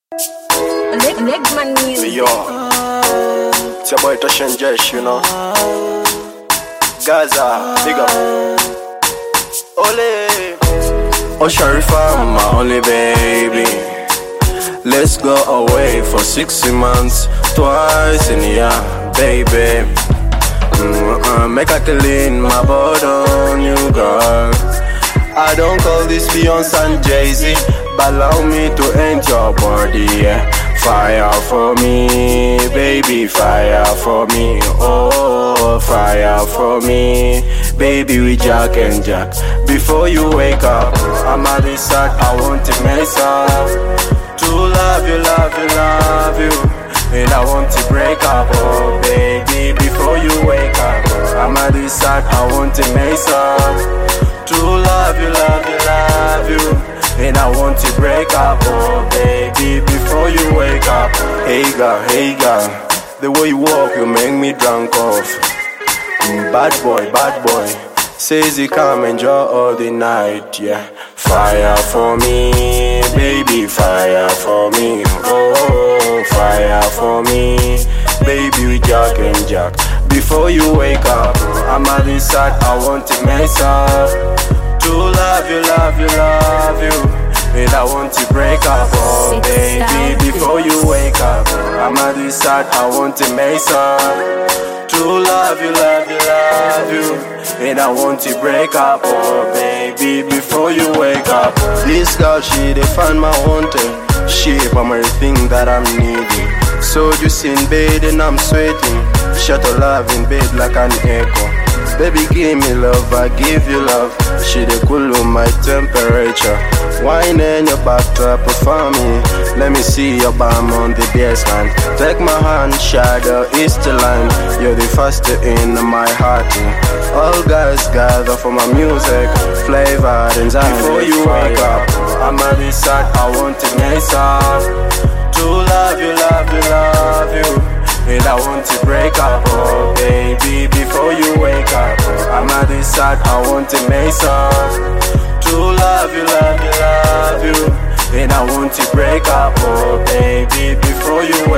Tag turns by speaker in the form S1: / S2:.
S1: Legman music.
S2: Yo, it's your boy Toshin Jesh, you know. Gaza, big up. Ole, oh Sharifa, my only baby. Let's go away for 6 months, twice in a year, baby. Make a clean my body on you, girl. I don't call this Beyonce and Jay-Z, but allow me to enter your body, yeah. Fire for me, baby, fire for me. Oh, fire for me, baby, with Jack and Jack. Before you wake up, I'm at this side, I want to mess up. To love you, love you, love you. And I want to break up, oh baby, before you wake up. I'm at this side, I want to mess up. To love you, love you, love you. And I want to break up, oh baby, before you wake up. Hey girl, the way you walk, you make me drunk off. Bad boy, says he come enjoy all the night, yeah. Fire for me, baby, fire for me. Oh, fire for me, baby, with Jack and Jack. Before you wake up, I'm at this side, I want to mess up. To love you, love you, love you. And I want to break up, oh baby, before you wake up. I'm at this side, I want to mess up. To love you, love you, love you. And I want to break up, oh baby, before you wake up. This girl, she define my wanting. She from everything that I'm needing. So just in bed and I'm sweating. Shut her love in bed like an echo. Baby, give me love, I give you love. She dey cool my temperature. Wine in your backdrop for me. Let me see your bum on the baseline. Take my hand, shadow east line. You're the first in my heart. All guys gather for my music, flavor and design. Before you wake up, I'm at this side, I want to mess up. To love you, love you, love you. And I want to break up, oh baby, before you wake up. I'm at this side, I want to mess up. To love you, love you, love you. And I want to break up, oh baby, before you wake up.